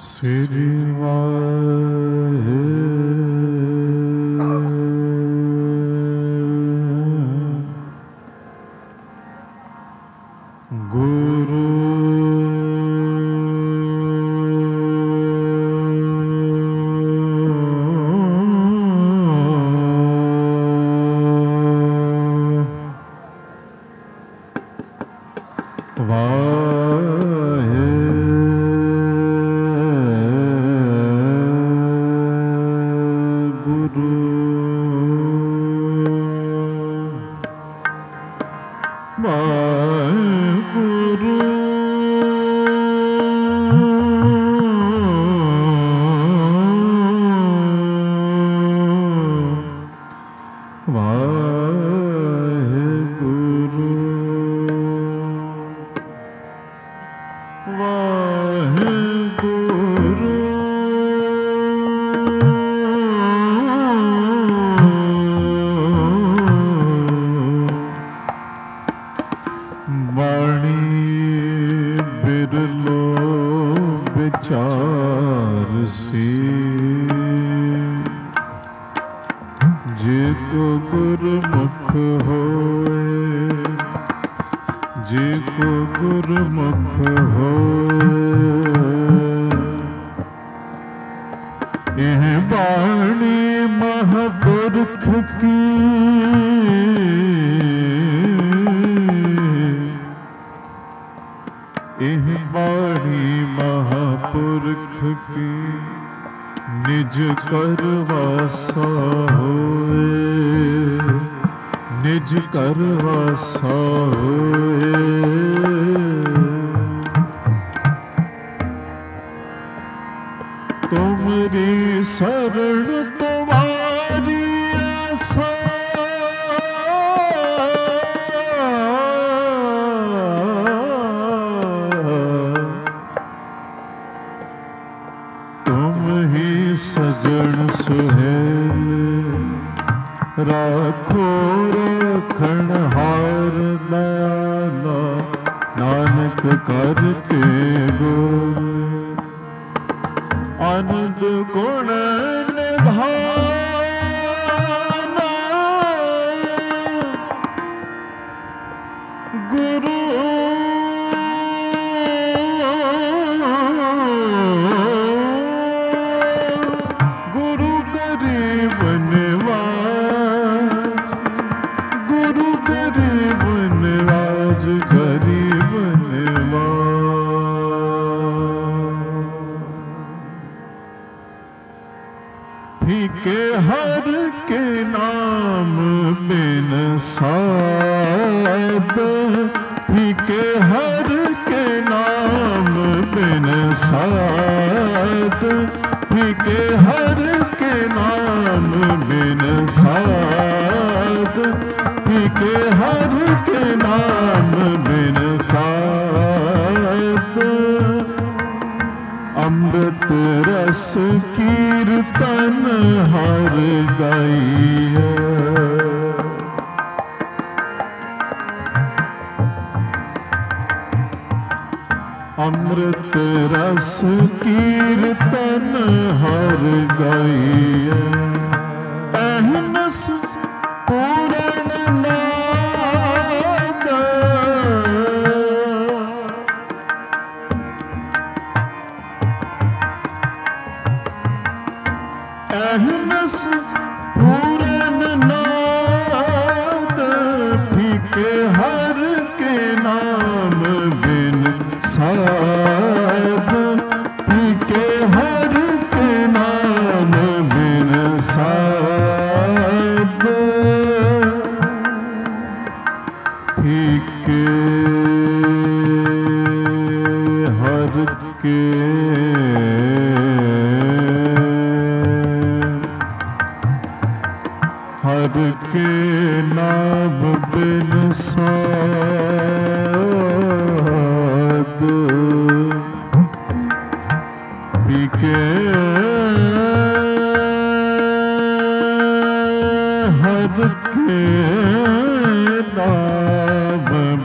श्री वाहे गुरु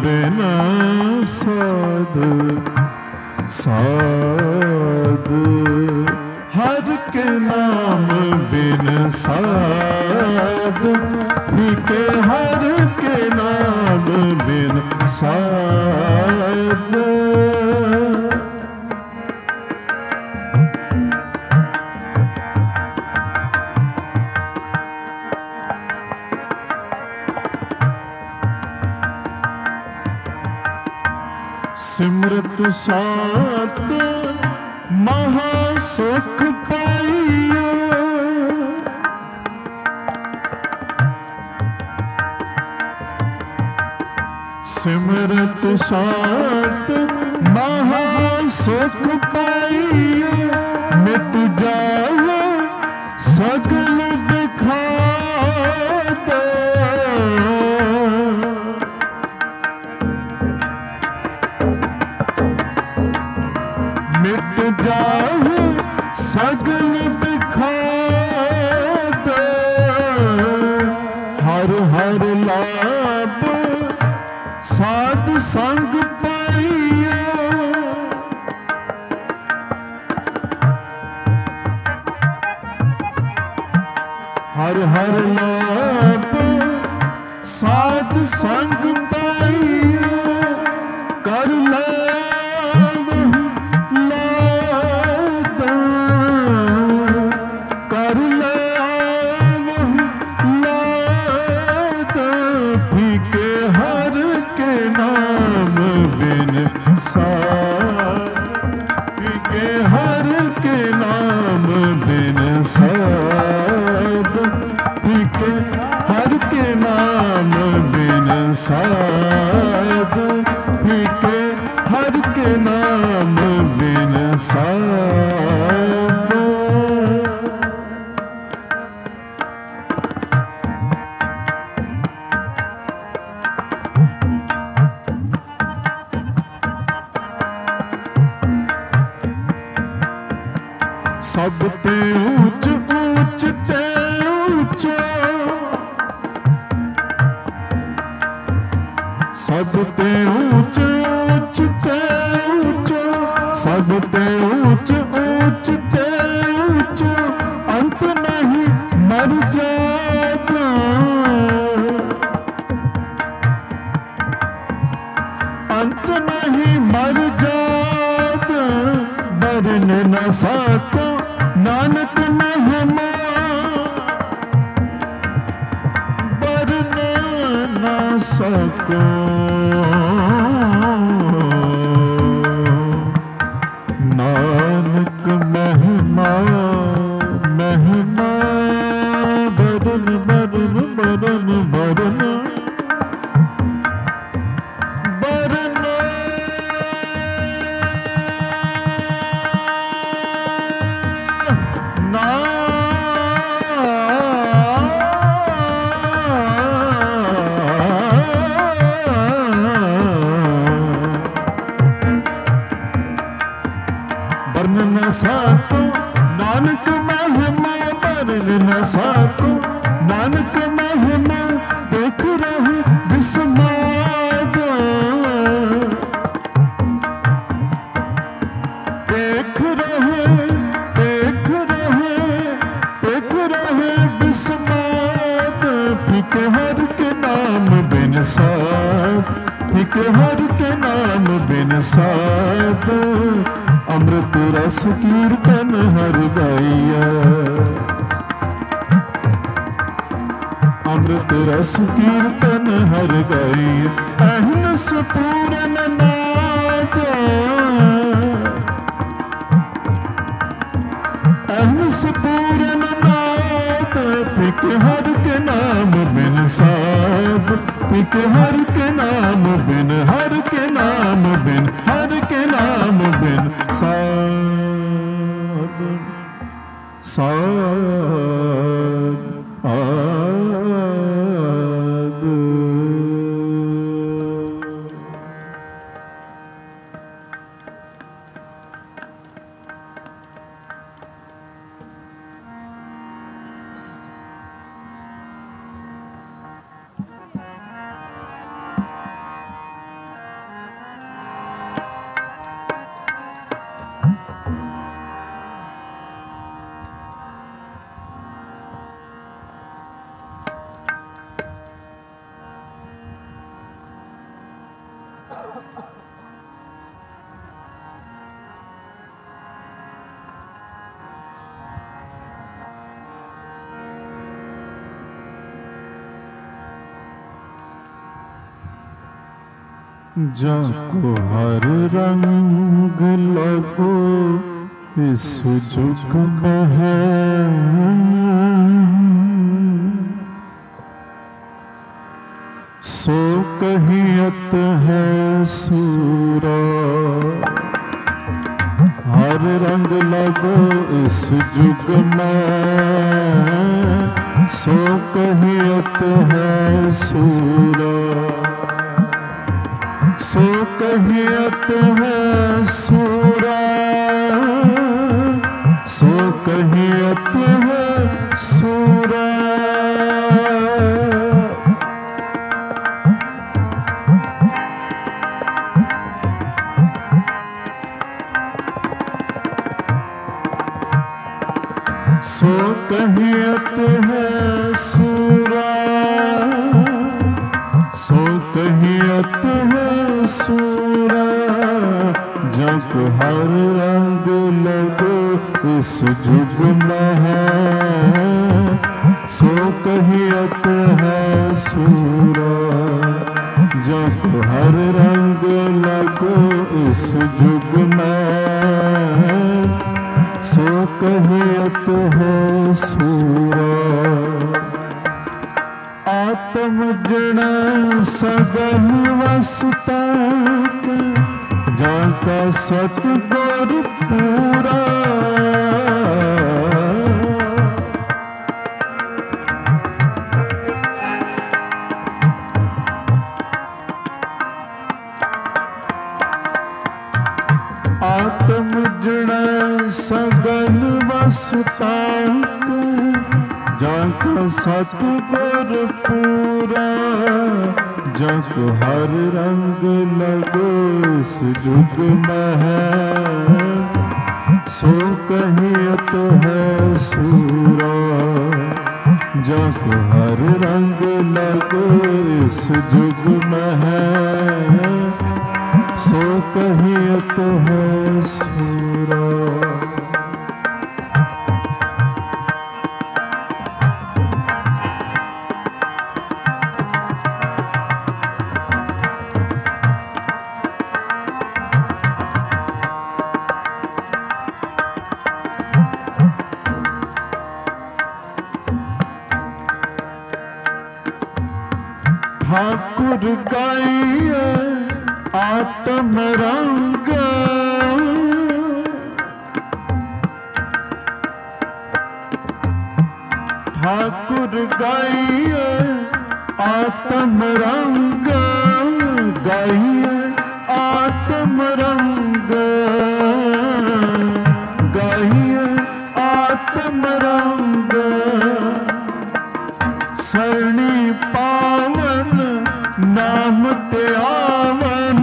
साध नाम बिन साध, फीके हर के नाम बिन साध। सिमरत सात महासुख पाइयो, सिमरत सात महासुख पाइयो, मिट जाओ सगल बिखात। मिट जाओ सगल बिखात, हर हर लाभ साध संग पाइयो। हर हर लाभ साध संग पाइयो, कर लाभ लादा, कर लाभ लादा, फीके हर के नाम बिन साध, फीके हर के नाम बिन साध, फीके हर के नाम बिन साध, फीके हर के नाम बिन साध। सब ते ऊंच ऊंच ते ऊंचो, सब ते ऊंच ऊंच ते ऊंचो, सब ते ऊंच ऊंच ते ऊंचो, अंत नहीं मर जाता, अंत नहीं मर जाता, बरन न सको नानक महिमा, बरन न सको नानक महिमा, महिमा बरन बरन बरन बरन बरन। बरन न सको नानक महिमा, बरन न सको नानक महिमा, देख रहे विस्माद, देख रहे देख रहे देख रहे विस्माद, फीके हर के नाम बिन साध, फीके हर के नाम बिन साध, अमृत रस कीर्तन हर गाइया, अमृत रस कीर्तन हर गाइया, अहनस पूरन नाद, अहनस पूरन नाद, फीके हर के नाम बिन साध, फीके हर के नाम बिन, हर के नाम बिन, हर के नाम बिन साध, साध आद। जाको हर रंग लगो इस जुग में है, सो कहियत है सूरा। हर रंग लगो इस जुग में, सो कहियत है सूरा। सो कहियत है सूरा, सो कहियत है सूरा। सो कहियत है सूरा, सो कहियत है सूरा। जग हर रंग लगो इस जुग में है, सो कहियत है सूरा। जग हर रंग लगो इस जुग में, सो कहियत है सूरा। आत्म जन सगन वसता, जाका सतगुर पूरा। आत्म जन सगन वसता, जाका सतगुर पूरा। जग हर रंग लगो इस जुग में है, सो कहियत है सूरा। जग हर रंग लगो इस जुग में है, सो कहियत है सूरा। ठाकुर गाइए आत्म रंग, ठाकुर गाइए आत्म रंग। गाइए आत्म रंग, गाइए आत्म रंग। सरणी पावन नाम ते आवन,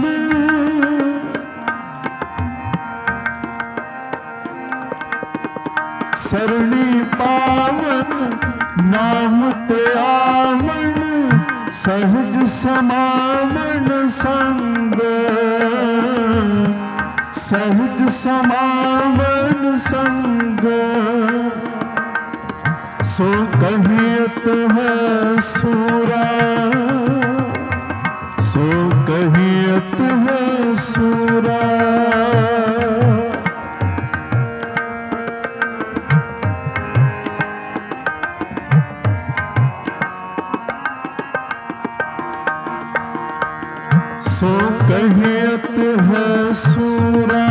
सरणी पावन नाम ते आवन। सहज समावन संग, सहज समावन संग। सो कहियत है सूरा, सो कहियत है सूरा। सो कहियत है सूरा,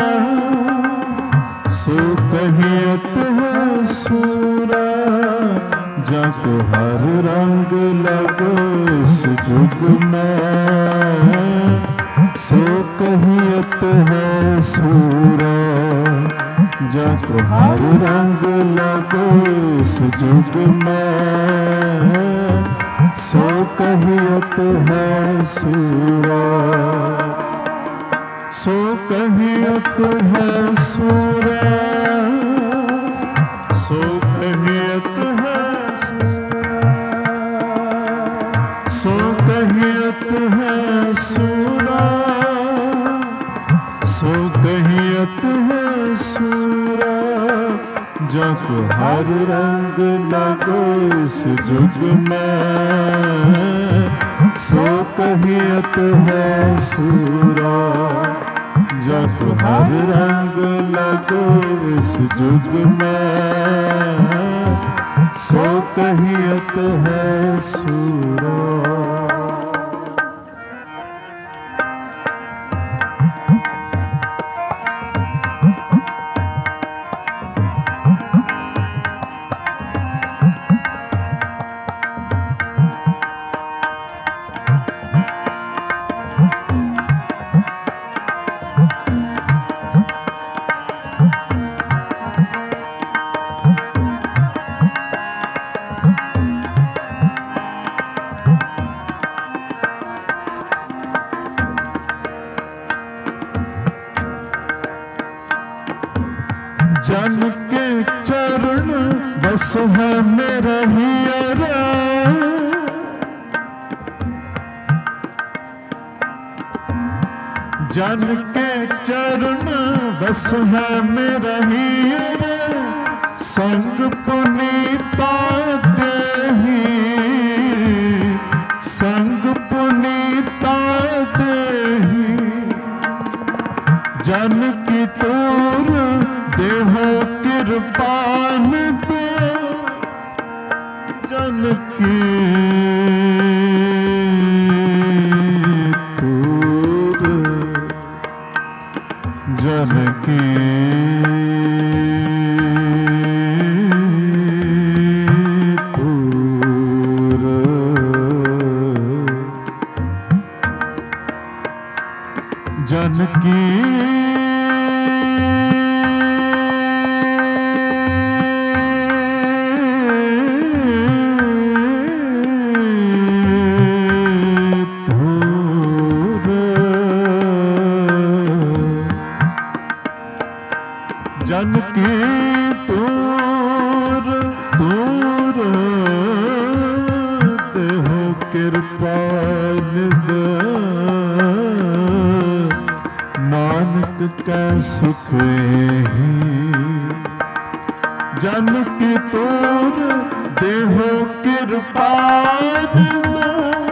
सो कहियत है सूरा। जग हर रंग लगो इस जुग में, सो कहियत है सूरा। जग हर रंग लगो इस जुग में, सो कहियत है सूरा। सो कहियत है सूरा, सो कहियत है सूरा। सो कहियत है सूरा, सो कहियत है सूरा। जग हर रंग लगो इस जुग में, सो कहियत है सूरा, जब हर रंग लगो इस जुग में, सो कहियत है सूरा। जन के चरण बस है मेरा हियरा, जन के चरण बस है मेरा हियरा, संग पुनीता देही, संग पुनीता देही, जन की तोर देहो कृपान दो, जन की तूर, जन की तूर, जन की जन की तूर तूर, देहो कृपाल दे, नानक का सुख ही, जन की तूर देहो कृपाल दे।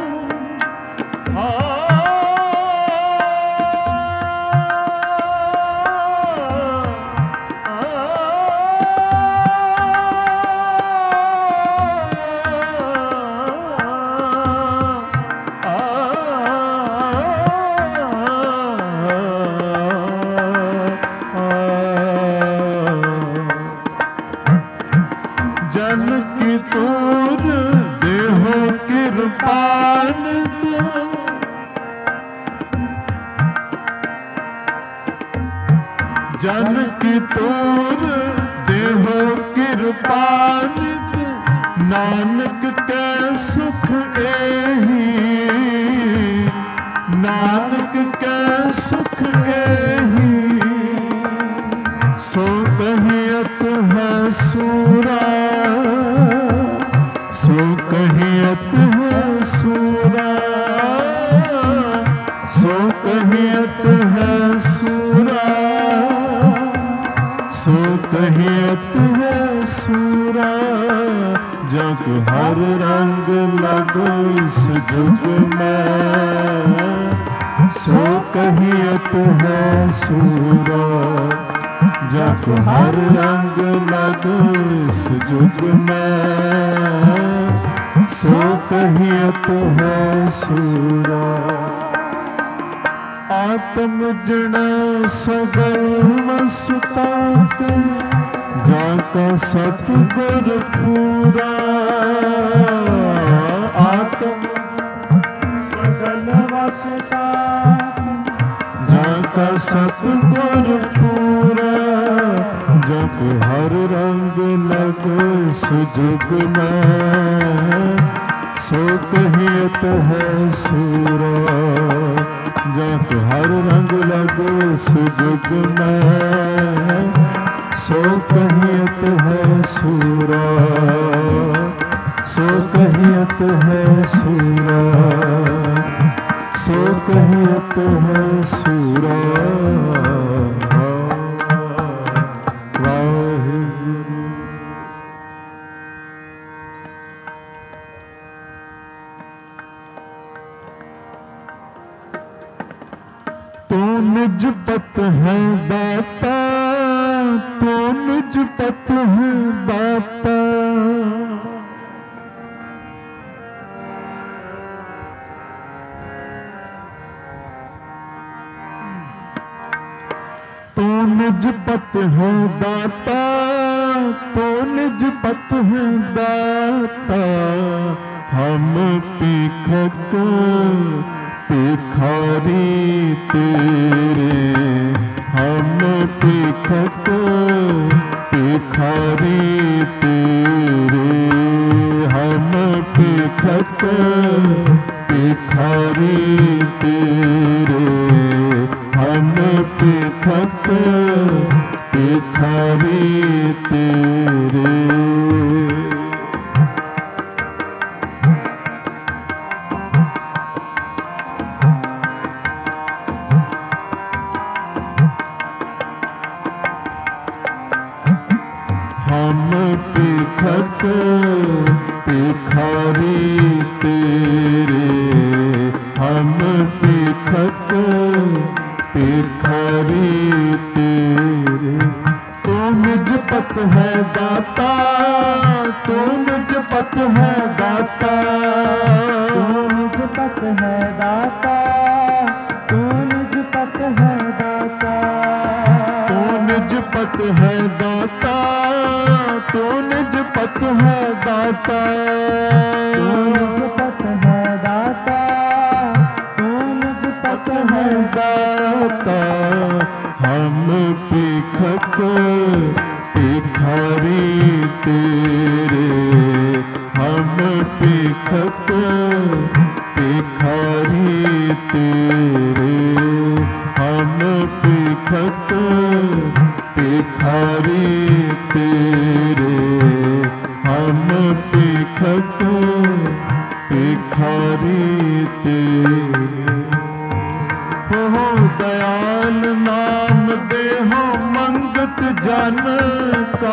जन की तूर देहो कृपान दो, जन की तूर देहो कृपान दो, नानक के सुख एही, नानक के सुख एही, सो कहियत है सूरा, सो कहियत है सूरा, सो कहियत है सूरा, सो कहियत है सूरा, जग हर रंग लगो इस जुग में, सो कहियत है सूरा, जग हर रंग लगो इस जुग में, सो कहियत है सूरा। आत्म जन सगल वसुताक, जाका सतगुर पूरा, आत्म सगल वसुताक, जाका सतगुर पूरा, जग हर रंग लगो इस जुग में, सो कहियत है सूरा, जग हर रंग लगो इस जुग में, सो कहियत है सूरा, सो कहियत है सूरा, सो कहियत है सूरा। है दाता, तो निज पत है दाता। तो निज पत है दाता, तो निज पत है दाता। हम पीखक भिखारी तेरे, हम पीखक भिखारी तेरे, हम पीखक भिखारी तेरे, हम पीखक भिखारी तेरे। हम पीखक भिखारी तेरे, हम पीखक भिखारी तेरे। तो निज पत है दाता, तो निज पत है दाता, तो निज पत है दाता, तो निज पत है दाता। तो निज पत है दाता, तो निज पत है दाता, तो निज पत है दाता, तो निज पत है दाता। हम पीखक भिखारी तेरे, हम पीखक भिखारी तेरे, हम पीखक भिखारी तेरे, हम पीखक भिखारी तेरे। हो दयाल नाम देहो मंगत जन का,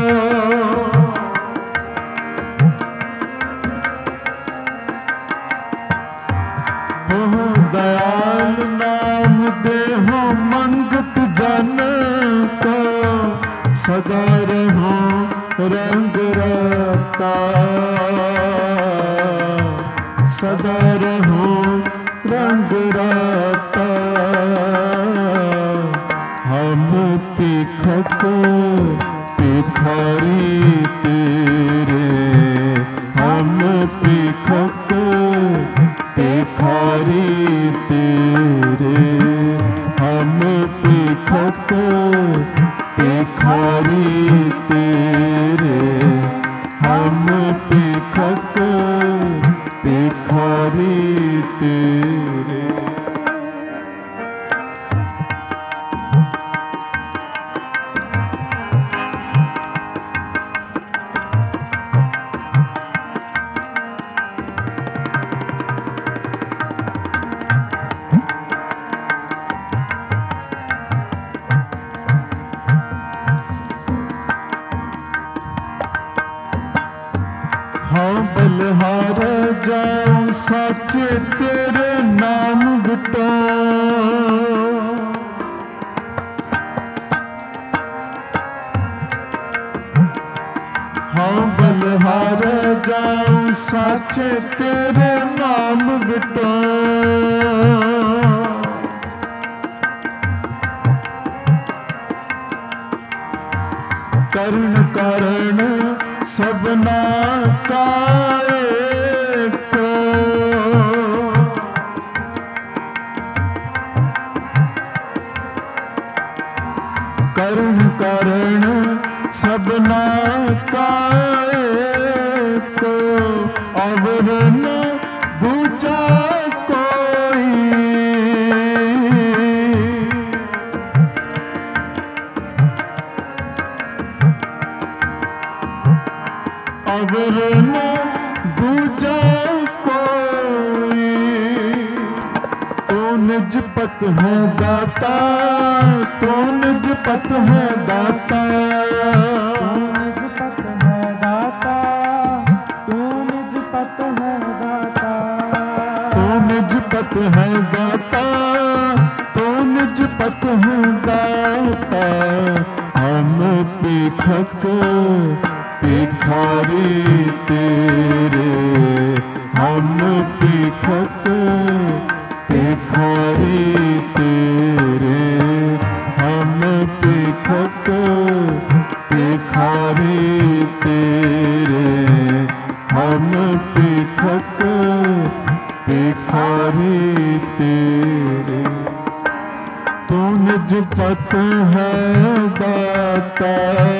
हो दयाल नाम देहो मंगत जन का। सदा रहो रंग राता, सदा रहो रंग राता। हम पीखक भिखारी तेरे, हम पीखक भिखारी तेरे, हम पीखक भिखारी तेरे, हम पीखक भिखारी तेरे। हाँ बलहार जाऊं सच तेरे नाम बिटो, हाँ बलहार जाऊं सच तेरे नाम बिटो। कर्ण कारण सबना का एक, कर्ण कारण सबना का एक, अवर न दूजा कोई। अवर न दूजा कोई। तो निज पत है दाता, तो निज पत है दाता, तो निज पत है दाता, तो निज पत है दाता। तो निज पत है दाता, तो निज पत है दाता हम भिखक भिखारी तेरे, हम भिखक भिखारी तेरे, हम भिखक भिखारी तेरे, हम भिखक भिखारी तेरे। तू निज पत है दाता,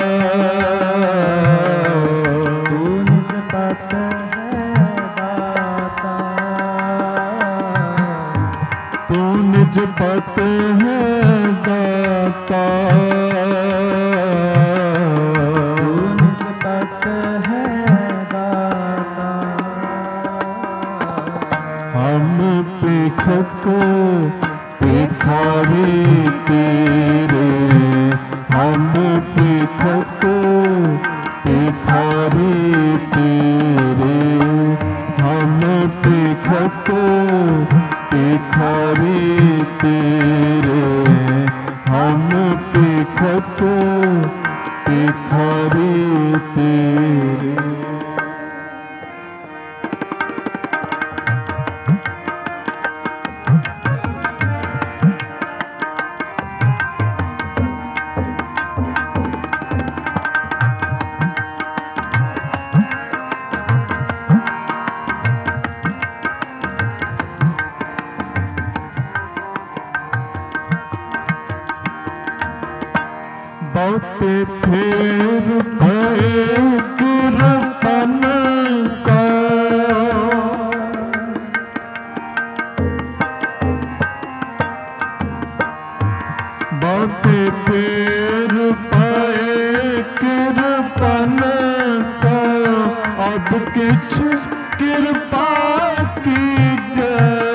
तू निज पत है दाता, तू निज पत है दाता, तू निज पत है दाता। हम भिखक भिखारी तेरे, हम भिखक भिखारी तेरे, हम भिखक भिखारी तेरे, हम भिखक भिखारी तेरे। बहुते फेर भये गिरपन का, बहुते फेर भये गिरपन का, अब किछ कृपा कीजै,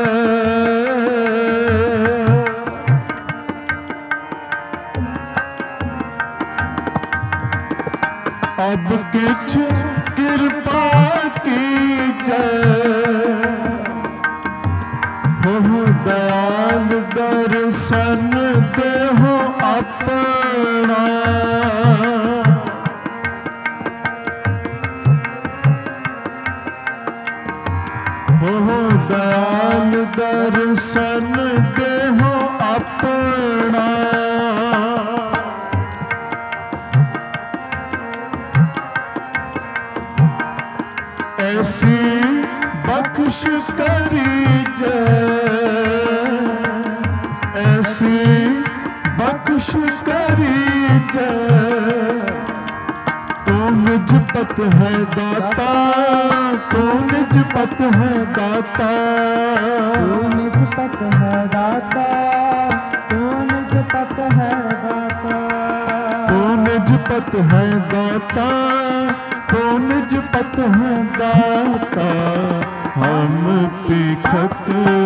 अब किछ कृपा कीजै, हो दयाल दर्शन देहो अपना, हो दयाल दर्शन देहो अपना। ऐसी बख्श करीजै, ऐसी बख्श करीजै, तू निज पत है दाता, तू निज पत है दाता, तू निज पत है दाता, तू निज पत है दाता, तू निज पत है दाता, तू निज पत है दाता। हम भिखक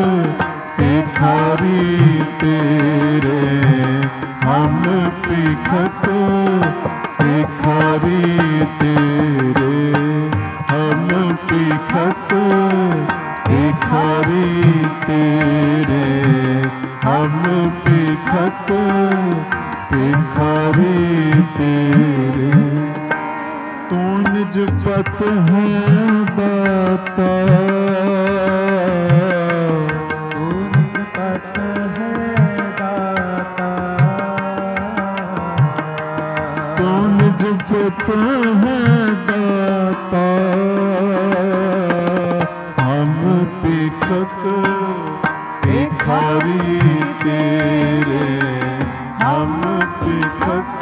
भिखारी तेरे, हम भिखक भिखारी तेरे, हम भिखक भिखारी तेरे, हम भिखक भिखारी तेरे। तू निज पत है दाता, तू निज पत है दाता, तू निज पत है दाता। हम भिखक भिखारी तेरे, हम भिखक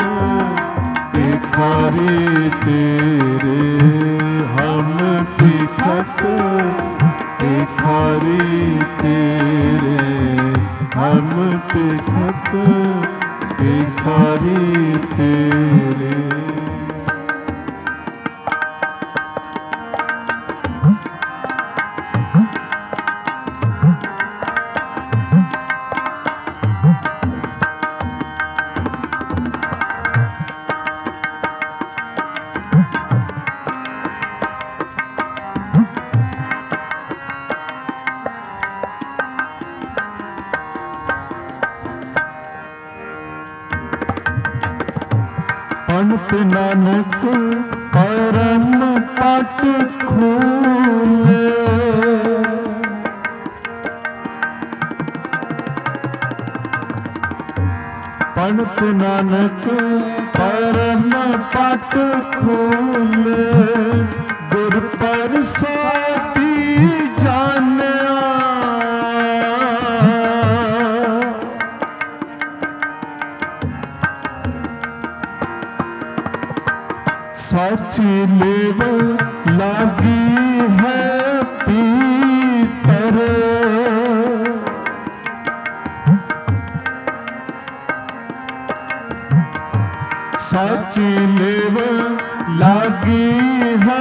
भिखारी तेरे, हम भिखक भिखारी तेरे, हम भिखक भिखारी तेरे। पंत नानक परम पट खोले। पंत नानक परम पट खोले, गुर परसाती जानिया। साची लेव लागी है पीतर, साची लेव लागी है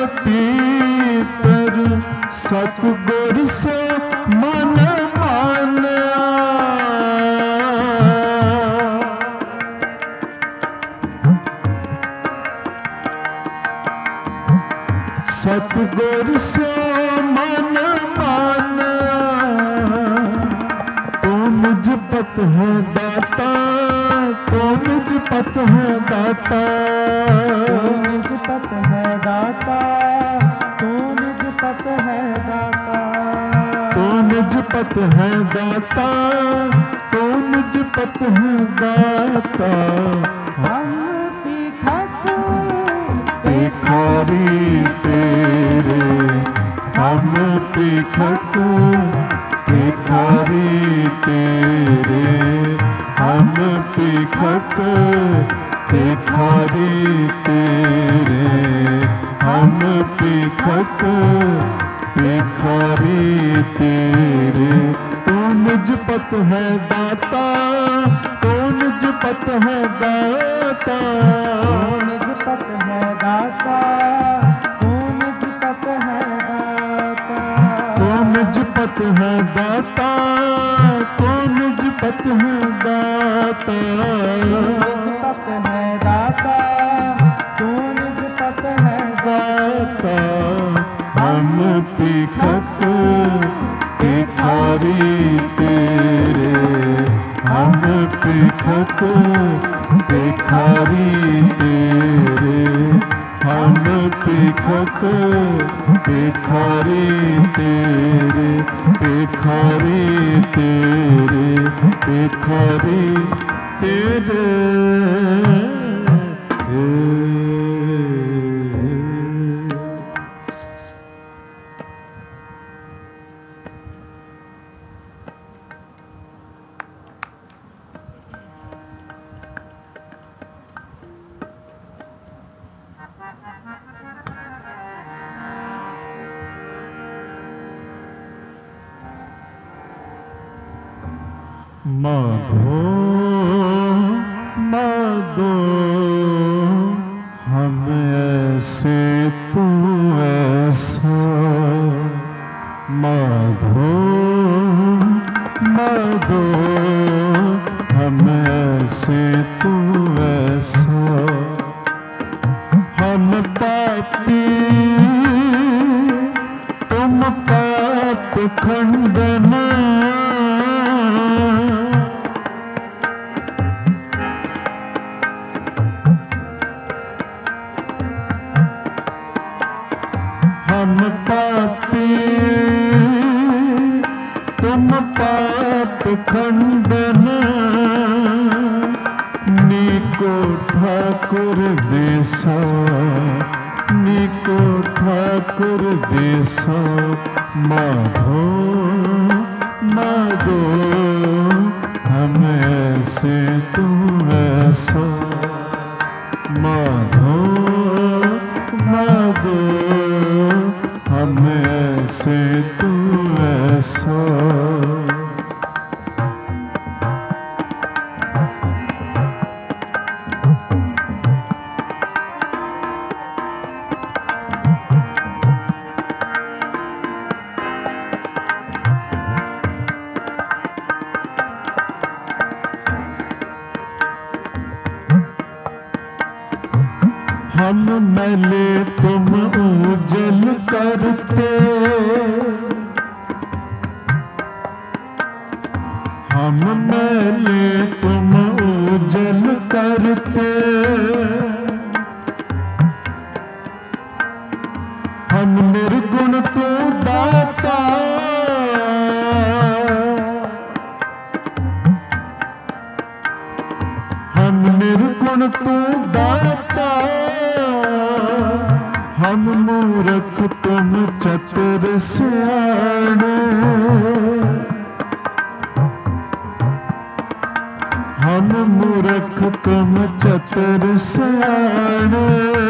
पीतर, सतगुर से मन मानिया। सतगुर से मन मानिया, तू मुझ पत है दाता, तू मुझ पत है दाता, तू निज पत है दाता, तू निज पत है दाता, तू मुझ पत है दाता, तू मुझ पत है दाता। हम पीखक भिखारी तेरे, हम भिखक भिखारी तेरे, हम भिखक भिखारी तेरे, हम भिखक भिखारी तेरे। तू निज पत है दाता, तू निज पत है दाता, तू निज पत है दाता, तू निज पत है दाता, तू निज पत है दाता, तू निज पत है दाता। निज पत है दाता, तू निज पत है दाता, हम भिखक भिखारी तेरे, हम भिखक भिखारी तेरे, हम भिखक भिखारी तेरे, भिखारी तेरे, भिखारी तेरे। माधो माधो हम ऐसे तू ऐसा, माधो माधो हम ऐसे तू ऐसा। हम पापी तुम पाप खंडन, हम पापी तुम पाप खंडन। नीको ठाकुर देसा, नीको ठाकुर देसा। माधो माधो हम ऐसे तू ऐसा, माधो माधो हम ऐसे तू ऐसा। हम मैले तुम उजल करते, हम मैले तुम उजल करते। हम मूर्ख तुम चतुर सियाणे, हम मूर्ख तुम चतुर सियाणे।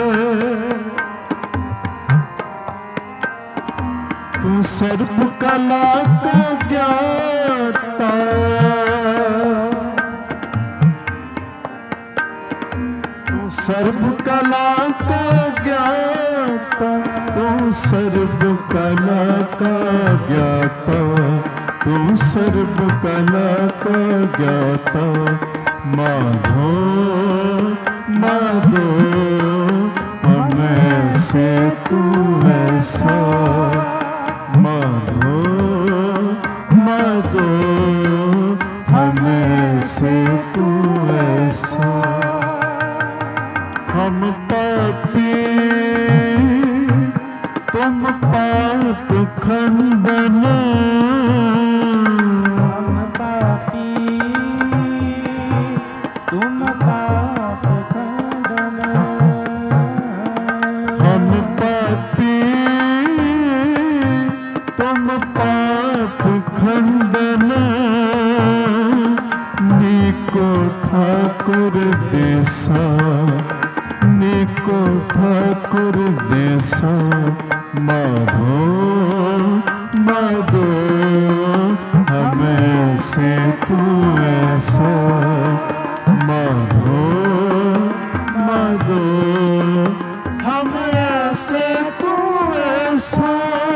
तू सर्व कला का ज्ञाता, तू सर्व कला का ज्ञाता, तू सर्व कला का ज्ञाता, तू सर्व कला का ज्ञाता। माधो माधो हम ऐसे तू ऐसा, माधो माधो हम ऐसे तू ऐसा। हम पापी तुम पाप खंडन, हम पापी तुम पाप खंडन, हम पापी तुम पाप खंडन। नीको ठाकुर देसा, नीको ठाकुर देसा। माधो माधो हम ऐसे तू ऐसा, माधो माधो हम ऐसे तू ऐसा।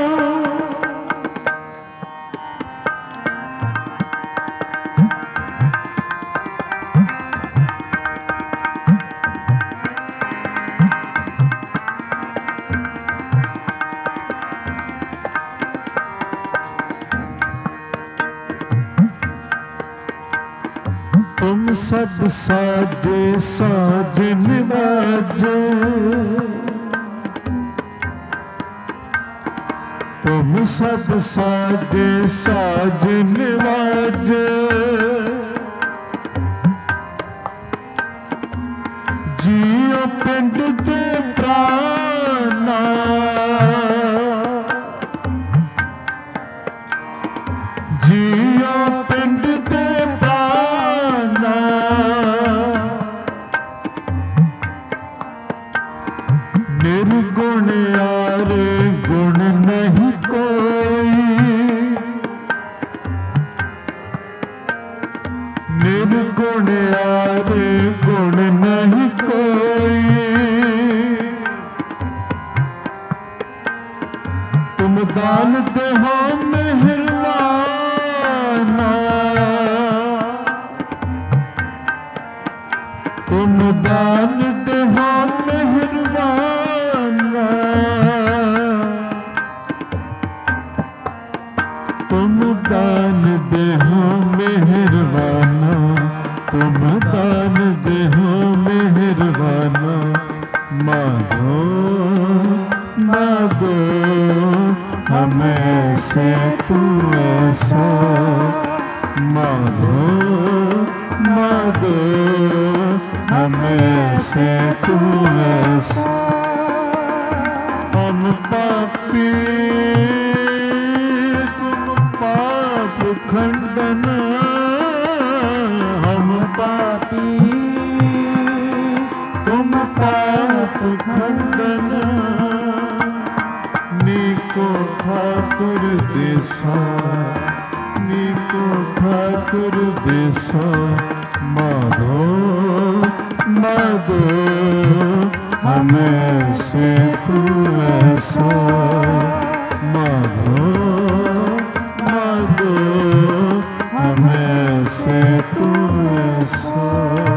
तुम सब साजे साजन बाजे, तुम सब साजे साजन बाजे। जियो पिंड दे प्राणा, जियो पिंड दे निर्गुण यार गुण नहीं कोई, निर्गुण यार गुण नहीं कोई। तुम दान दे हो मेहरबाना, तुम दान दे हो मेहरबाना, तुम दान दे हो मेहरबाना, तुम दान दे हो मेहरबाना। माधो माधो हम ऐसे तू ऐसा, माधो माधो हम ऐसे तू ऐसा। हम पापी तुम पाप खंडन, हम पापी तुम पाप खंडन। नीको ठाकुर देसा, नीको ठाकुर देसा। माधो माधो हम ऐसे तू ऐसा, माधो माधो हम ऐसे तू ऐसा।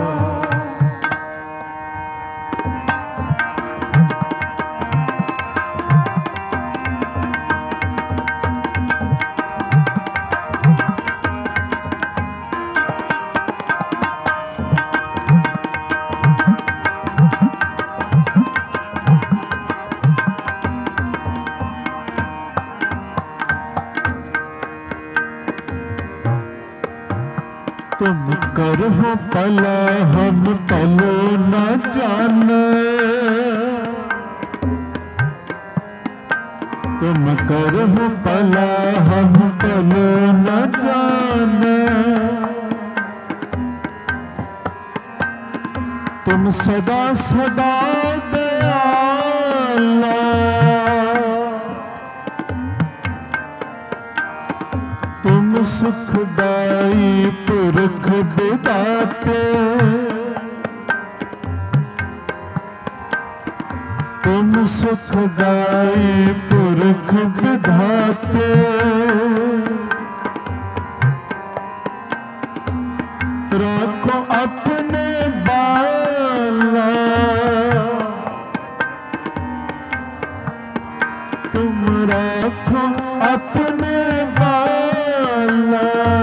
तुम करहो भला हम भलो न जाने, तुम करहु पला हम पल न जाने, तुम सदा सदा दयाला, तुम सुखदाई पुरख विदाते, तुम सुखदाई पुरख विधाते, राखो अपने बाला, तुम राखो अपने बाला,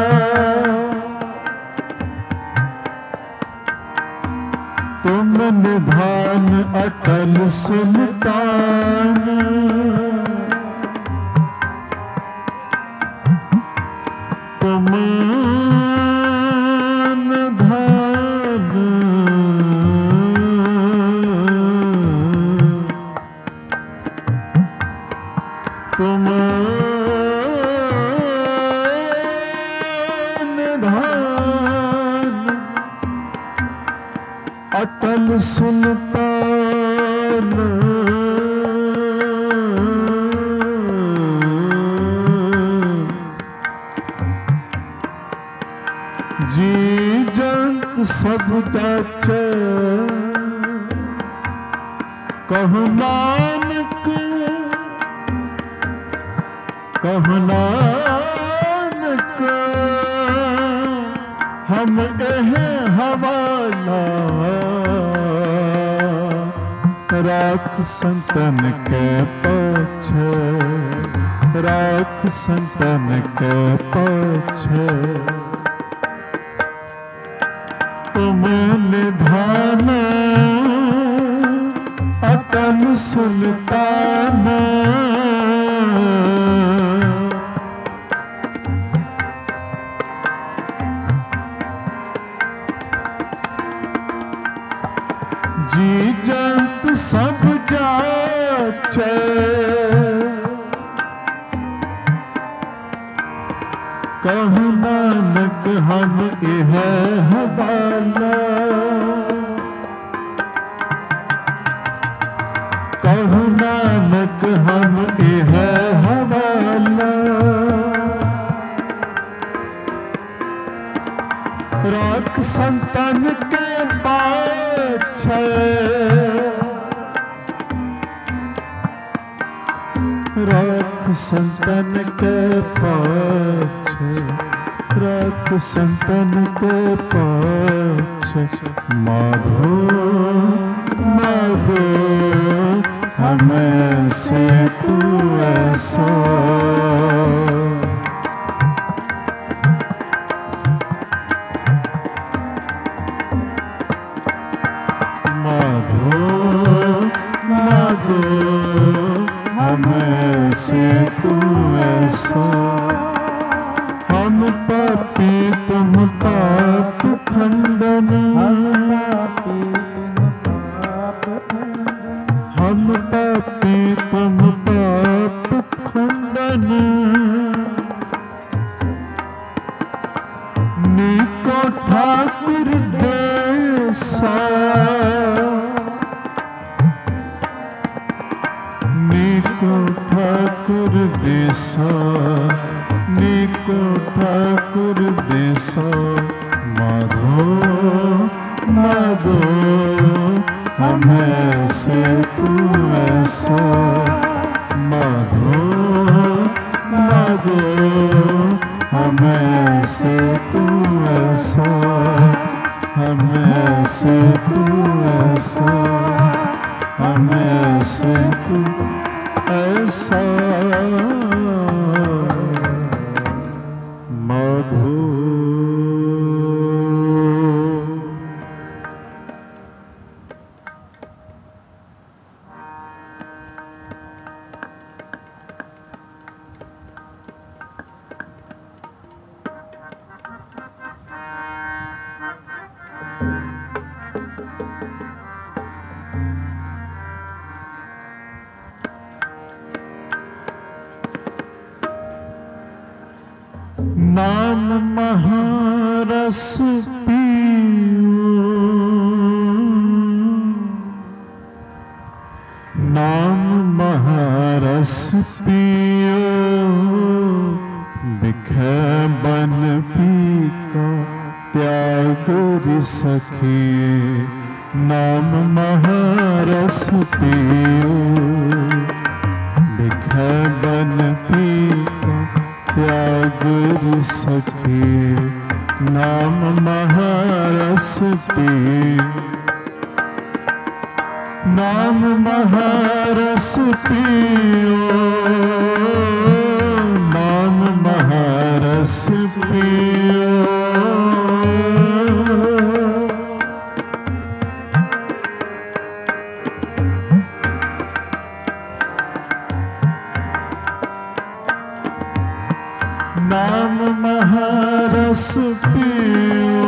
तुम निधान अटल सुल्तान, तुम निधान तुम निधान अटल सुल्तान, जी जंत सब जाचे, कहु नानक कहु नानक, हम एह हवाला, राख संतन के पाछे, राख संतन के पाछे, तुम निधान अटल सुल्तान, जी जंत सब जाचे, कहु नानक हम एह हवाला, कहु नानक हम एह हवाला, राख संतन के पाछे, राख संतन के पाछे, राख संतन के पाछे, माधो माधो हमें से तू ऐसा, माधो माधो हमें से तू ऐसा, हम पापी तुम पाप खंडन, हम पापी तुम पाप खंडन, नीको ठाकुर देसा, नीको ठाकुर देसा, नीको ठाकुर देसा, माधो माधो हमें से तू ऐसा, माधो माधो हमें से तू ऐसा, हमें से तू ऐसा, हमें से तू ऐसा, माधो। नाम महारस पियो, नाम महारस पियो, बिखे बन फीका त्याग सखिए। नाम महारस पियो, बिखे बन फीका त्याग सखिए। नाम महारस पियो, नाम महारस पियो, नाम महारस पियो। नाम महारस पियो,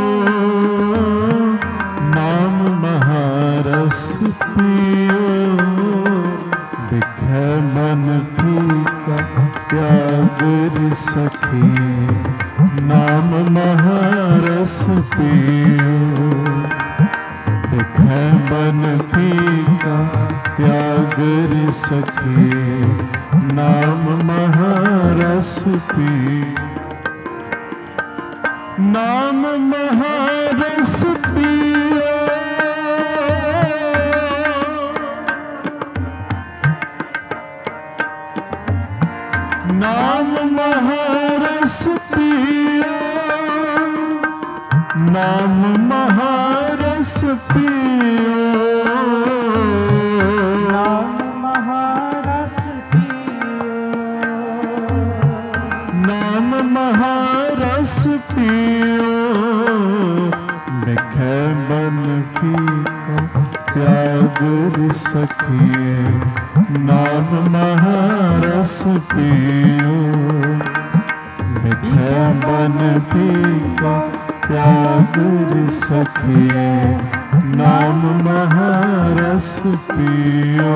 नाम महारस पियो, बिखे मन फीका त्याग सखिए। नाम महारस पियो, बिखे मन फीका त्याग सखिए। नाम महारस पियो, नाम महारस पियो, नाम महारस पियो, नाम महारस पियो, नाम महारस पियो, नाम महारस पियो, बिखे बन फीका त्याग सखिए। नाम महारस पियो, बिखे बन फीका त्याग सखिए। नाम महारस पियो।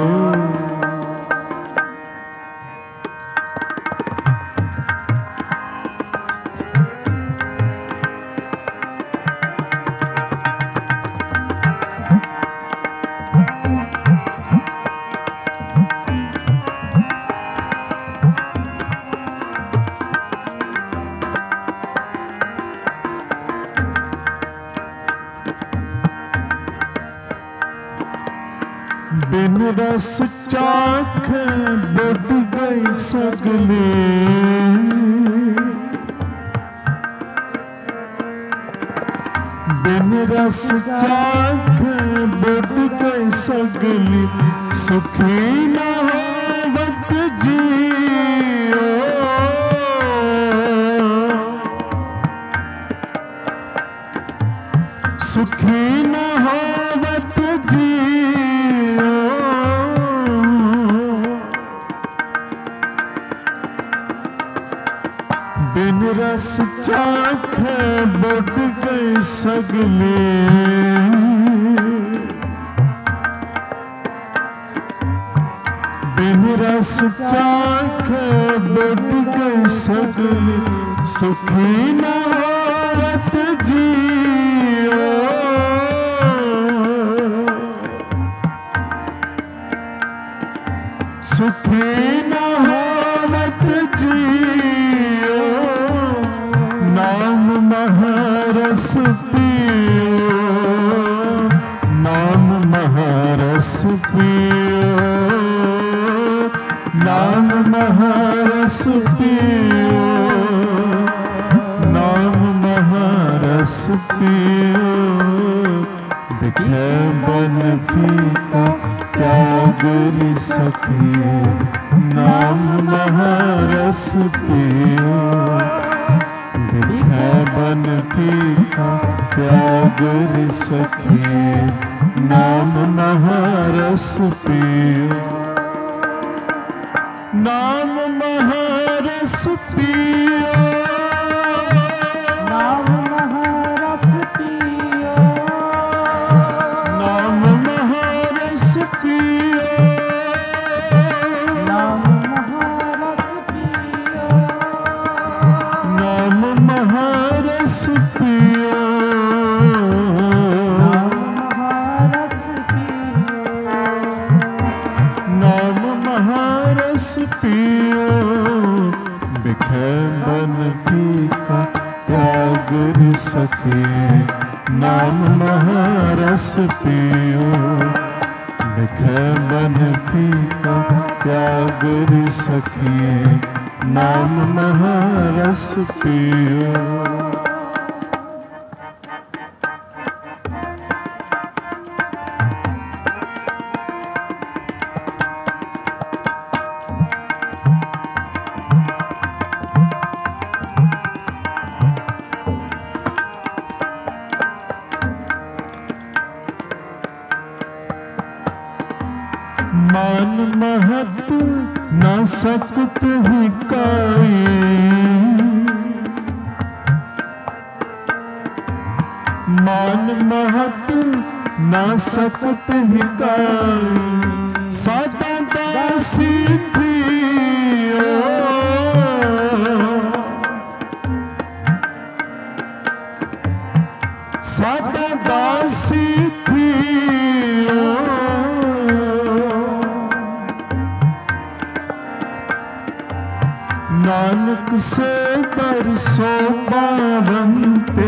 बिन रस चाख बढ़ गई सगली, बिन रस चाख बढ़ गई सगली। सुखी न होवत जियो, सुखी न होवत जियो, बिन रस चाख बढ़ गई सगली। बिन रस चाख बढ़ गई सगली। सुखी न होवत जियो, सुखी न होवत जियो। नाम महारस पियो, नाम महारस पियो, नाम महारस पियो, नाम महारस पियो, बिखे बन फीका त्याग सखिए। नाम महारस पियो, बिखे बन फीका त्याग सखिए। नाम महारस पियो, नाम महारस पियो, नाम महारस पियो, नाम महारस पियो, नाम महारस पियो, नाम रस पियो, बिखे बन फीका त्याग सखिए, नाम महारस पियो, बिखे बन फीका त्याग सखिए, नाम महारस पियो। मान महत न सकत ही काई, मान महत न सकत ही काई, सादा दासी थी सादा दासी थी, नानक से दरसो पावंते,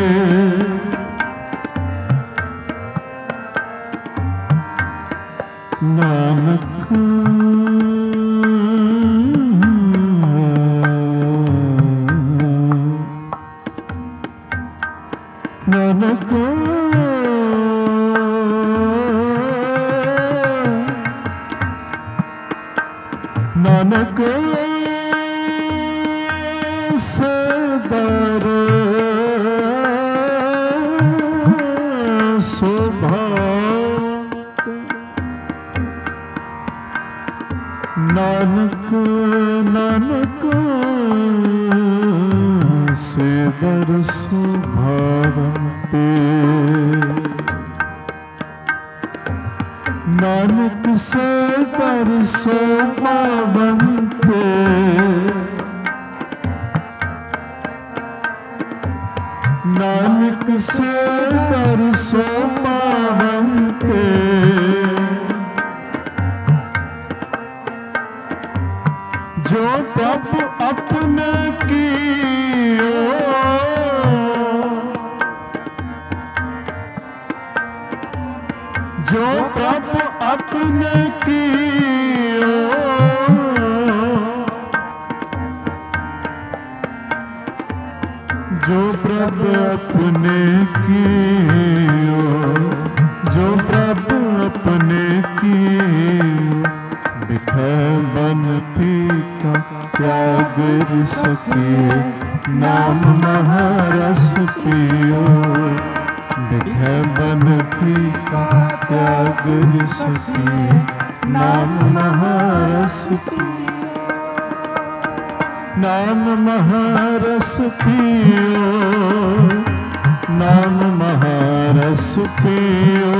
नानक नानक नानक सदर सुभात, नानक नानक सदर सुभावते, नानक सदर सुभावते, नानक से दरसो पावंते, जो प्रभु अपने कियो, जो प्रभु अपने कियो, जो प्रभु अपने कियो, जो प्रभु अपने कियो, बिखे बन फीका त्याग सखिए, नाम महारस पियो, बिखे बन फीका त्याग सखिए, नाम महारस पियो, नाम महारस पियो, नाम महारस पियो,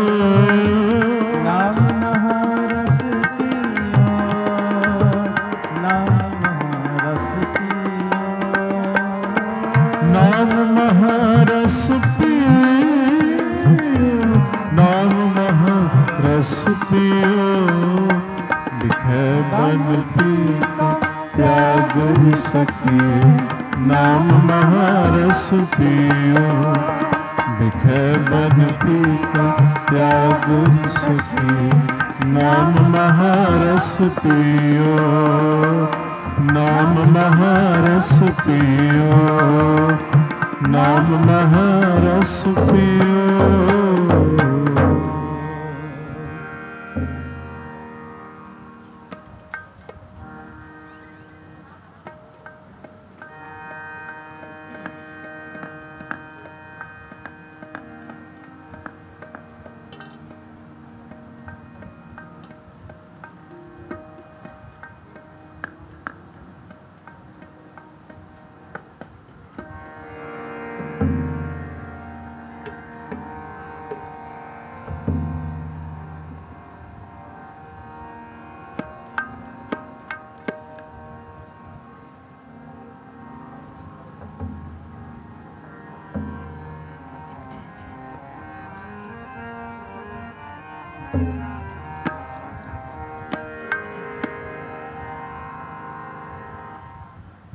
नाम महारस पियो, नाम महारस पियो, नाम महारस पियो, नाम महारस पियो, बिखे बन फीका त्याग सखिए, नाम महारस पियो, बिखे बन फीका त्याग सखिए, नाम महारस पियो, नाम महारस पियो, नाम महारस पियो।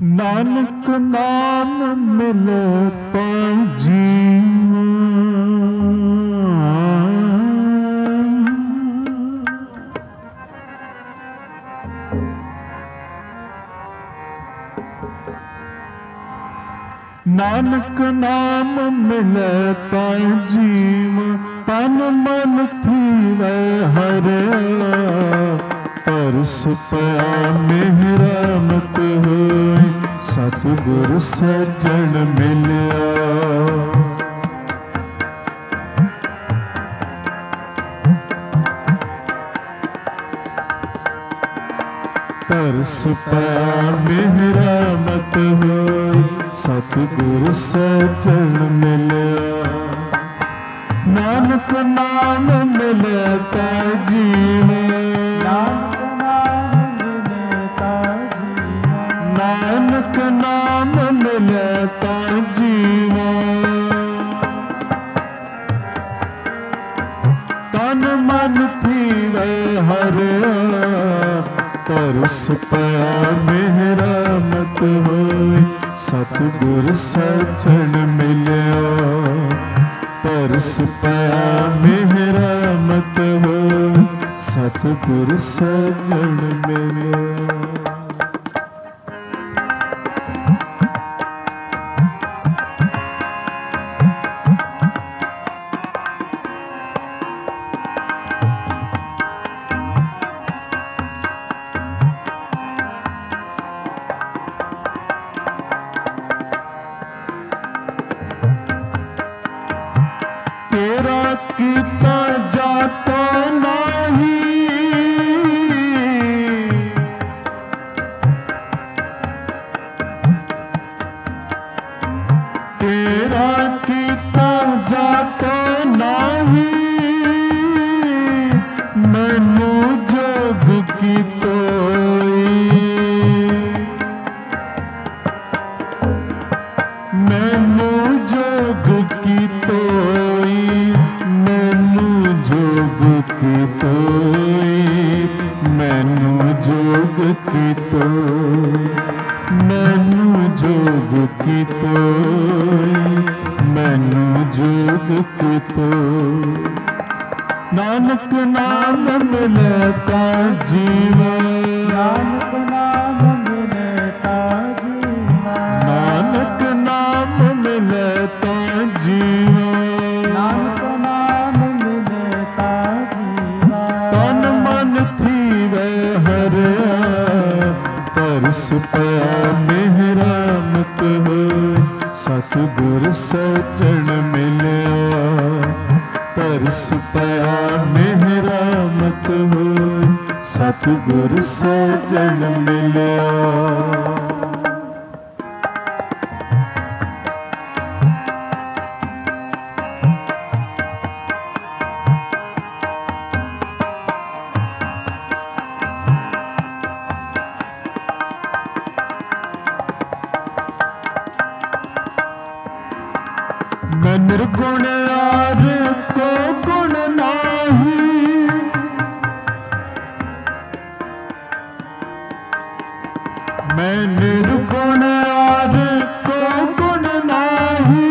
ਨਾਨਕ ਨਾਮ ਮਿਲੇ ਤਾ ਜੀਵ। ਨਾਨਕ ਨਾਮ ਮਿਲੇ ਤਾ ਜੀਵ, ਤਨ ਮਨ ਥੀਵੈ ਹਰਿਆ। ਤਰਸ ਪਿਆ ਮਿਹਰਮਤ ਹੋਈ, ਸਤਿਗੁਰ ਸੱਜਣ ਮਿਲਿਆ। ਤਰਸ ਪਿਆ ਮਿਹਰਮਤ ਹੋਈ, ਸਤਿਗੁਰ ਸੱਜਣ ਮਿਲਿਆ। ਨਾਨਕ ਨਾਮ ਮਿਲੇ ਤਾ ਜੀਵ, ਨਾਨਕ ਨਾਮ ਮਿਲੇ ਤਾ ਜੀਵ। ਤਨ ਮਨ ਥੀਵੈ ਹਰਿਆ। ਤਰਸ ਪਿਆ ਮਿਹਰਮਤ ਹੋਈ, ਸਤਿਗੁਰ ਸੱਜਣ ਮਿਲਿਆ। ਤਰਸ ਪਿਆ ਮਿਹਰਮਤ ਹੋਈ, ਸਤਿਗੁਰ ਸੱਜਣ ਮਿਲਿਆ। ਤੇਰਾ ਕੀਤਾ ਜਾਤਾ ਨਾਹੀ, ਤੇਰਾ ਕੀਤਾ ਜਾਤਾ ਨਾਹੀ। ਮੈਨੂੰ ਜੋਗ ਕੀ ਤੋਈ, ਮੈਨੂੰ ਜੋਗ ਕੀ ਤੋਈ, ਮੈਨੂੰ ਜੋਗ ਕੀ ਤੋਈ, ਮੈਨੂੰ ਜੋਗ ਕੀ ਤੋਈ, ਮੈਨੂੰ ਜੋਗ ਕੀ ਤੋਈ, ਮੈਨੂੰ ਜੋਗ ਕੀ ਤੋਈ। ਨਾਨਕ ਨਾਮ ਮਿਲੇ ਤਾ ਜੀਵਾ, ਨਾਨਕ ਨਾਮ ਮਿਲੇ ਤਾ ਜੀਵਾ। ਨਾਨਕ ਨਾਮ ਮਿਲੇ ਤਾ ਜੀਵਾ। ਨਾਨਕ ਨਾਮ ਮਿਲੇ ਤਾ ਜੀਵਾ। ਤਨ ਮਨ ਥੀਵੈ ਹਰਿਆ। ਤਰਸ ਪਿਆ ਮਿਹਰਮਤ ਹੋਈ, ਸਤਿਗੁਰ ਸੱਜਣ ਮਿਲਿਆ। ਤਰਸ ਪਿਆ ਮਿਹਰਮਤ ਹੋਈ, ਸਤਿਗੁਰ ਸੱਜਣ ਮਿਲਿਆ। मैं निर्गुण यार को गुण नाही, मैं निर्गुण यार को गुण नाही।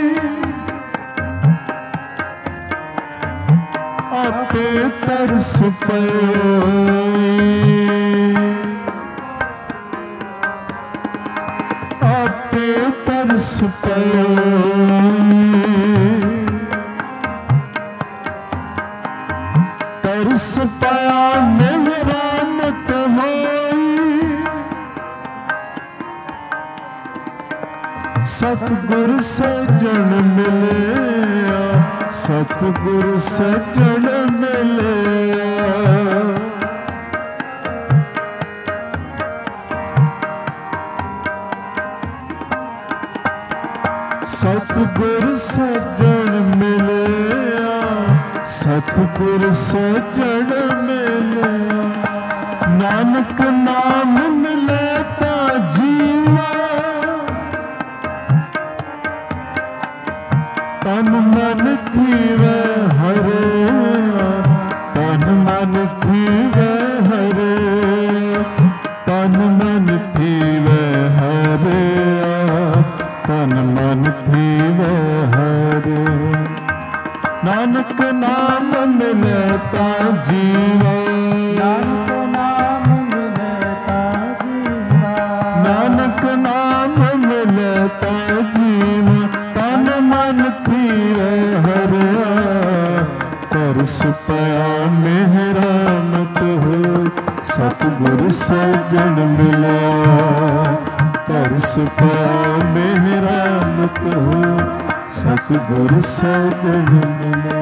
आपे तरस पयोई, आपे तरस पयोई। तरस पाया मिहरमत होई, सतगुर सज्जन मिलिया। सतगुर सज्जन मिलिया। सतगुर सज्जन मिलिया। सतगुर सज्जन मिलिया। नानक नाम मिले ता जीवा। तन मन थीवे हरे, तन मन थीवे हरे, तन मन थीवे हरे। ਜੀਵਾ ਨਾਨਕ ਨਾਮ ਮਿਲੇ ਤਾ ਜੀਵਾ ਨਾਨਕ ਨਾਮ ਮਿਲੇ ਤਾ ਜੀਵਾ ਤਨ ਮਨ ਥੀਵੇ ਹਰਿਆ ਤਰਸ ਪਿਆ ਮੇਰਾ ਮਤ ਹੋ ਸਤਿਗੁਰ ਸਜਣ ਮਿਲਿਆ ਤਰਸ ਪਿਆ ਮੇਰਾ ਮਤ ਹੋ ਸਤਿਗੁਰ ਸਜਣ ਮਿਲਿਆ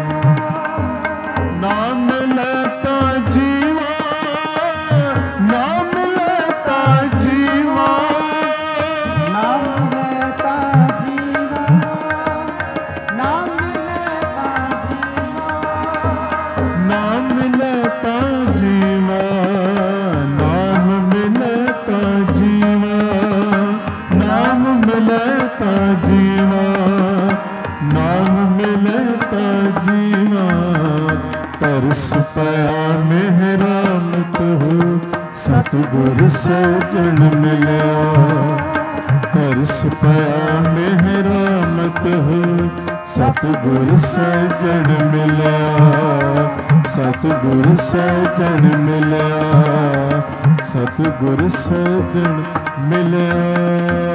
ਨਾਮ ਲੈਤਾ ਜੀਵਾ ਨਾਮ ਲੈਤਾ ਜੀਵਾ ਨਾਮ ਲੈਤਾ ਜੀਵਾ ਨਾਮ ਲੈਤਾ ਜੀਵਾ ਨਾਮ ਲੈਤਾ ਜੀਵਾ ਨਾਮ ਮਿਲਤਾ ਜੀਵਾ ਨਾਮ ਮਿਲਤਾ ਜੀਵਾ ਨਾਮ ਮਿਲਤਾ ਜੀਵਾ ਤਰਸ ਪਿਆ ਮੇਰਾ ਮਤ ਹੋ ਸਤਿਗੁਰ ਸਜਣ ਮਿਲਿਆ ਤਰਸ ਪਿਆ ਮੇਰਾ ਮਤ ਹੋ ਸਤਿਗੁਰ ਸਜਣ ਮਿਲਿਆ ਸਤਿਗੁਰ ਸਜਣ ਮਿਲਿਆ ਸਤਿਗੁਰ ਸਜਣ ਮਿਲਿਆ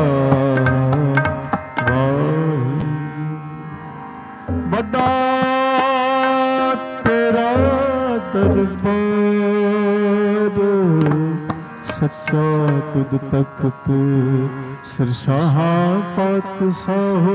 ਵੱਡਾ ਤੇਰਾ ਦਰਬਾਰ ਸੱਚਾ ਤੁਧ ਤੱਕ ਕੇ ਸਰਸ਼ਾਹਾਂ ਪਾਤਸ਼ਾਹੋ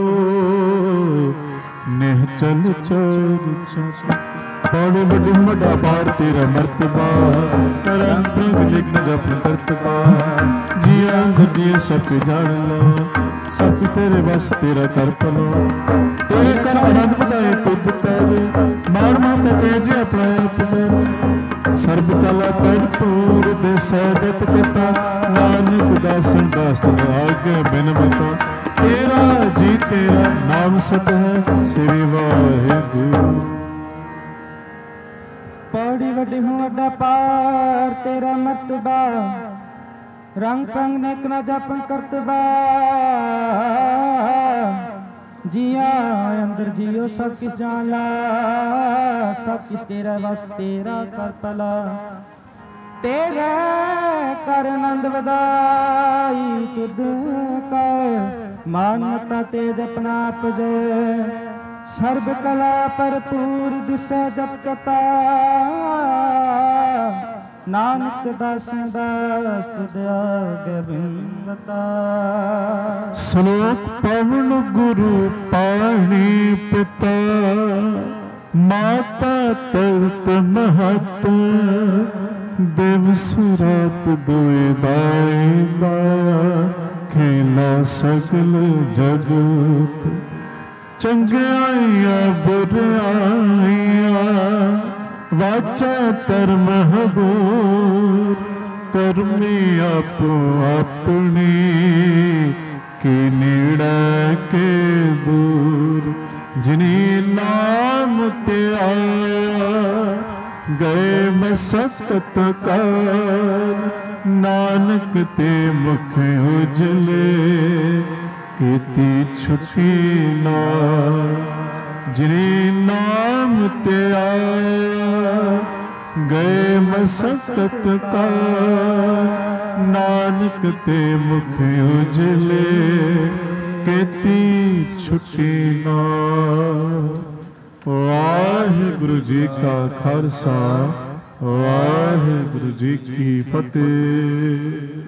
ਨਹਿ ਚਲ ਚੋਰ ਬੜੇ ਵੱਡੇ ਵੱਡਾ ਬਾਰ ਤੇਰਾ ਮਰਤਬਾ ਕਰਮ ਪ੍ਰਭ ਲਿਖਨ ਜਪਨ ਕਰਤਬਾ ਜੀਆਂ ਗੱਡੀਆਂ ਸਭ ਜਾਣ ਲੋ ਸਭ ਤੇਰੇ ਵਸ ਤੇਰਾ ਕਰ ਪਲੋ ਤੇਰੇ ਕਰ ਆਨੰਦ ਵਧਾਏ ਤੁਧ ਕਰ ਮਾਣ ਮਾਤਾ ਤੇਜ ਆਪਣਾ ਆਪ ਸਰਬ ਕਲਾ ਭਰਪੂਰ ਦੇ ਸਹਿਦਤ ਕਤਾ ਨਾਨਕ ਦਾਸਨ ਦਾਸ ਆਗੇ ਬਿਨ ਮਤਾ ਤੇਰਾ ਜੀ ਤੇਰਾ ਨਾਮ ਸਤ ਹੈ ਸ੍ਰੀ ਵਾਹਿਗੁਰੂ ਪੌੜੀ ਵੱਡੀ ਹੂੰ ਵੱਡਾ ਪਾਰ ਤੇਰਾ ਮਰਤਬਾ ਰੰਗ ਪੰਗ ਨੇਕ ਨਾ ਜਪਨ ਕਰਤਬਾ ਜੀਆ ਅੰਦਰ ਜੀਓ ਸਭ ਕਿਸ ਜਾਣਾ ਸਭ ਕਿਸ ਤੇਰਾ ਵਸ ਤੇਰਾ ਕਰ ਭਲਾ ਤੇਰੇ ਕਰ ਆਨੰਦ ਵਧਾਈ ਤੁਧ ਕਰ ਮਾਨਤਾ ਤੇ ਜਪਨਾ ਪਜੇ ਸਰਬ ਕਲਾ ਭਰਪੂਰ ਦਿਸੈ ਜਪ ਕਤਾ ਨਾਨਕ ਦਾਸਾਂ ਦਾਸ ਤੁਧ ਆਗੇ ਬਿੰਦਤਾ ਸ਼ਲੋਕ ਪਵਨ ਗੁਰੂ ਪਾਣੀ ਪਿਤਾ ਮਾਤਾ ਤਰਤ ਮਹਤ ਦਿਵਸ ਰਾਤ ਦੁਇ ਬਾਇਦਾ ਖੇਲਾ ਸਗਲ ਜਗਤ ਚੰਗਿਆਈਆਂ ਬੁਰਾਈਆਂ ਵਾਚਾ ਧਰਮ ਹਦੂਰ ਕਰਮੀ ਆਪੋ ਆਪਣੀ ਕੀ ਨੇੜੇ ਕੇ ਦੂਰ ਜਿਨੀ ਨਾਮ ਤੇ ਆਇਆ ਗਏ ਮਸਕਤ ਕਰ ਨਾਨਕ ਤੇ ਮੁਖ ਉਜਲੇ ਕੀਤੀ ਛੁਟੀ ਨਾ ਜਿਨੀ ਨਾਮ ਤੇ ਆਇਆ ਗਏ ਮਸਕਤ ਕਾ ਨਾਨਕ ਤੇ ਮੁਖ ਉਜਲੇ ਕੀਤੀ ਛੁਟੀ ਨਾ ਵਾਹਿਗੁਰੂ ਜੀ ਕਾ ਖਾਲਸਾ ਵਾਹਿਗੁਰੂ ਜੀ ਕੀ ਫਤਿਹ।